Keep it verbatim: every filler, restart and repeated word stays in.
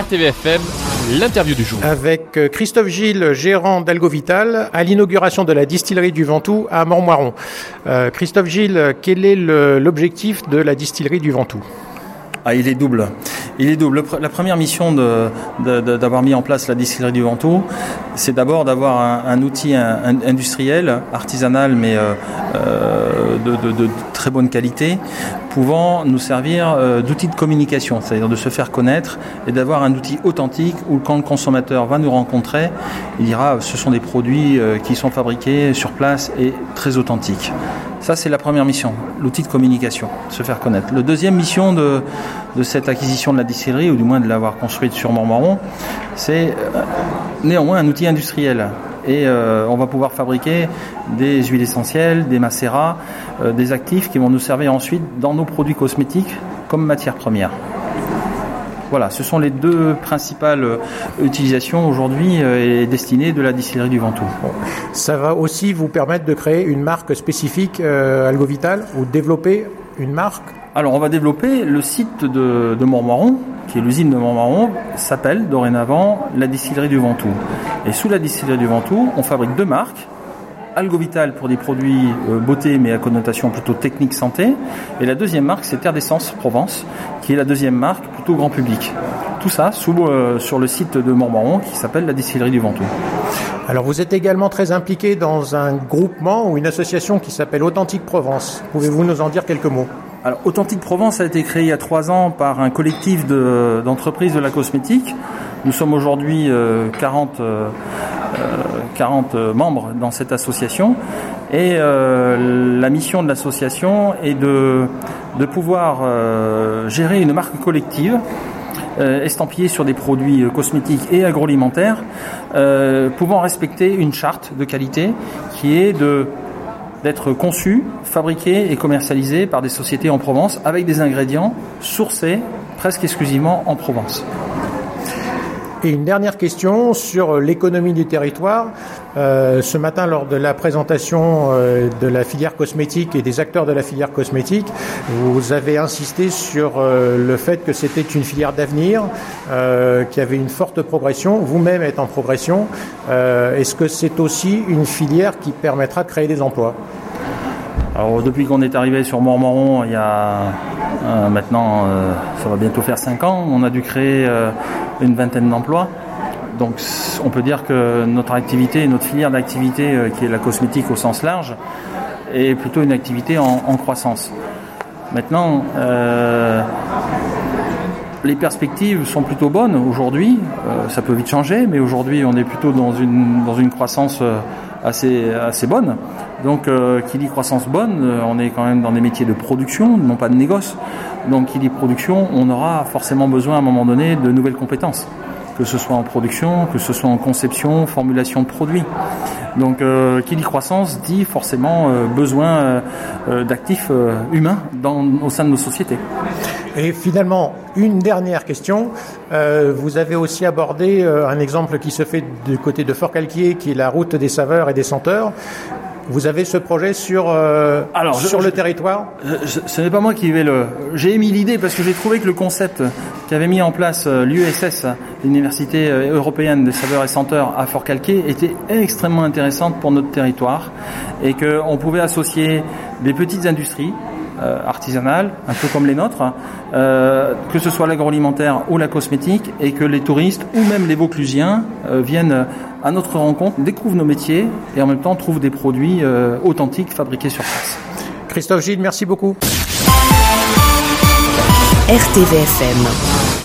R T V F M, l'interview du jour. Avec Christophe Gilles, gérant d'Algovital, à l'inauguration de la distillerie du Ventoux à Montmoiron. Euh, Christophe Gilles, quel est le, l'objectif de la distillerie du Ventoux ? Ah, il est double. Il est double. La première mission de, de, de, d'avoir mis en place la distillerie du Ventoux, c'est d'abord d'avoir un, un outil un, un, industriel, artisanal, mais euh, de, de, de très bonne qualité, pouvant nous servir euh, d'outil de communication, c'est-à-dire de se faire connaître et d'avoir un outil authentique où quand le consommateur va nous rencontrer, il dira ce sont des produits euh, qui sont fabriqués sur place et très authentiques. Ça, c'est la première mission, l'outil de communication, se faire connaître. La deuxième mission de, de cette acquisition de la distillerie, ou du moins de l'avoir construite sur Montmoiron, c'est euh, néanmoins un outil industriel. Et euh, on va pouvoir fabriquer des huiles essentielles, des macérats, euh, des actifs qui vont nous servir ensuite dans nos produits cosmétiques comme matière première. Voilà, ce sont les deux principales utilisations aujourd'hui et destinées de la distillerie du Ventoux. Ça va aussi vous permettre de créer une marque spécifique euh, Algovital ou développer une marque ? Alors on va développer le site de, de Montmoiron, qui est l'usine de Montmoiron, s'appelle dorénavant la distillerie du Ventoux. Et sous la distillerie du Ventoux, on fabrique deux marques. Algovital pour des produits euh, beauté mais à connotation plutôt technique santé, et la deuxième marque c'est Terre d'Essence Provence qui est la deuxième marque plutôt grand public. Tout ça sous, euh, sur le site de Montmoiron qui s'appelle la distillerie du Ventoux. Alors vous êtes également très impliqué dans un groupement ou une association qui s'appelle Authentique Provence. Pouvez-vous nous en dire quelques mots ? Alors Authentique Provence a été créé il y a trois ans par un collectif de, d'entreprises de la cosmétique. Nous sommes aujourd'hui euh, quarante, euh, quarante membres dans cette association et euh, la mission de l'association est de, de pouvoir euh, gérer une marque collective euh, estampillée sur des produits cosmétiques et agroalimentaires euh, pouvant respecter une charte de qualité qui est de d'être conçu, fabriqué et commercialisé par des sociétés en Provence avec des ingrédients sourcés presque exclusivement en Provence. Et une dernière question sur l'économie du territoire. Euh, ce matin, lors de la présentation euh, de la filière cosmétique et des acteurs de la filière cosmétique, vous avez insisté sur euh, le fait que c'était une filière d'avenir, euh, qui avait une forte progression. Vous-même êtes en progression. Euh, est-ce que c'est aussi une filière qui permettra de créer des emplois ? Alors depuis qu'on est arrivé sur Montmoiron, il y a euh, maintenant, euh, ça va bientôt faire cinq ans, on a dû créer euh, une vingtaine d'emplois. Donc on peut dire que notre activité, notre filière d'activité, euh, qui est la cosmétique au sens large, est plutôt une activité en, en croissance. Maintenant, euh, les perspectives sont plutôt bonnes aujourd'hui. Euh, ça peut vite changer, mais aujourd'hui on est plutôt dans une dans une croissance euh, assez assez bonne. Donc, euh, qui dit croissance bonne, euh, on est quand même dans des métiers de production, non pas de négoce. Donc, qui dit production, on aura forcément besoin à un moment donné de nouvelles compétences, que ce soit en production, que ce soit en conception, formulation de produits. Donc, euh, qui dit croissance dit forcément euh, besoin euh, d'actifs euh, humains dans, au sein de nos sociétés. Et finalement, une dernière question. Euh, vous avez aussi abordé euh, un exemple qui se fait du côté de Forcalquier, qui est la route des saveurs et des senteurs. Vous avez ce projet sur, euh, Alors, sur je, le territoire ? je, Ce n'est pas moi qui vais le... J'ai émis l'idée parce que j'ai trouvé que le concept qu'avait mis en place l'U S S, l'Université européenne des saveurs et senteurs à Forcalquier, était extrêmement intéressante pour notre territoire et qu'on pouvait associer des petites industries euh, artisanales, un peu comme les nôtres, euh, que ce soit l'agroalimentaire ou la cosmétique, et que les touristes ou même les Vauclusiens euh, viennent à notre rencontre, découvrent nos métiers et en même temps trouvent des produits euh, authentiques fabriqués sur place. Christophe Gilles, merci beaucoup. R T V F M